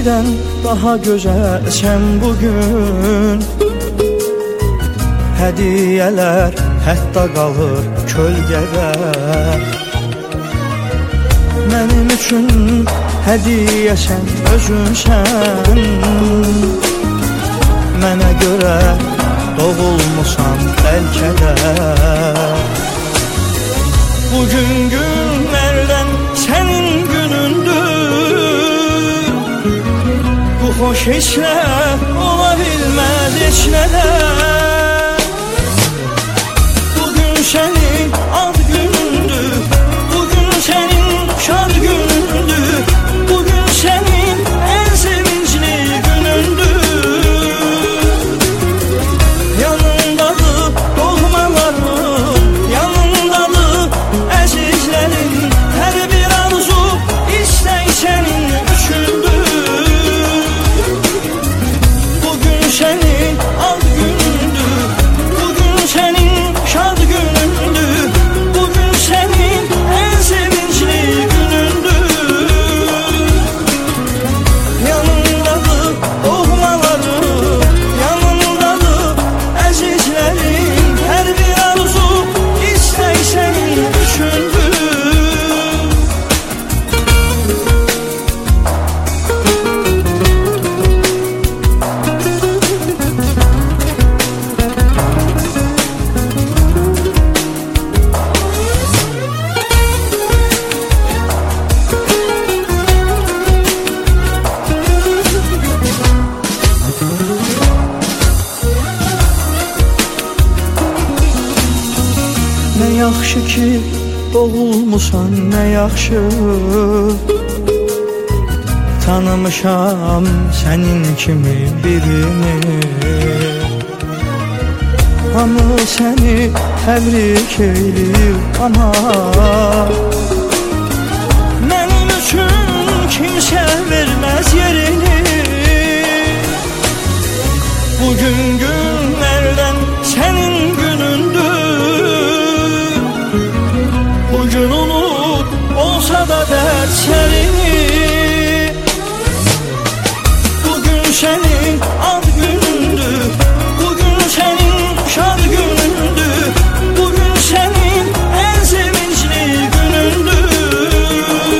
güneşten daha güzelsen bugün. Hediyeler hatta kalır kölgede. Benim üçün hediyesen özünsən. Mənə görə doğulmusan bəlkə də. Bugün günlərdən sənin günündür. Bu xoş hisslər ola bilməz heç nədə. Bugün sənin ad günündür. Bugün sənin şad günündür. Bugün sənin en sevincli günündür. Yanındadır doğmaların, yanındadır əzizlərin. Hər bir arzu istək sənin üçündür. Bugün sənin ad günündür. Bugün sənin şad günündür. Bugün sənin en sevincli günündür. Yanındadır doğmaların, yanındadır əzizlərin. Hər bir arzu istək sənin üçündür. Nə yaxşı ki doğulmusan, nə yaxşı. Tanımışam sənin kimi birini. Hamı səni təbrik eyləyir ama mənim üçün kimsə verməz yerini. Bugün günlərdən sənin günündür. Bugün unut olsa da dərslərini. Bugün sənin ad günündür. Bugün sənin şad günündür. Bugün sənin en sevincli günündür.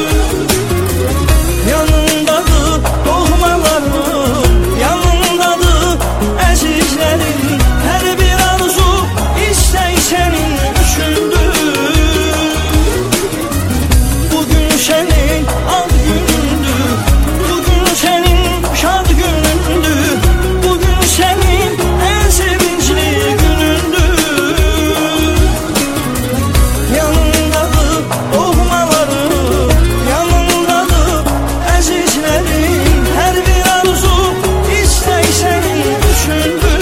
Yanındadır doğmaların, yanındadır əzizlərin. Hər bir arzu istək sənin üçündür. Bugün sənin ad günündür. Bugün sənin şad günündür. Bugün sənin en sevincli günündür. Yanındadır doğmaların, yanındadır əzizlərin. Hər bir arzu istək sənin üçündür.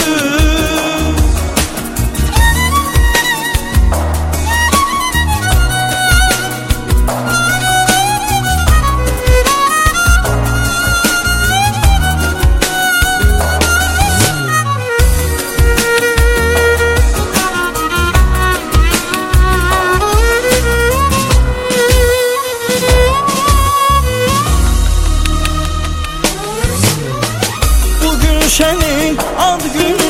Bugün sənin ad günündür.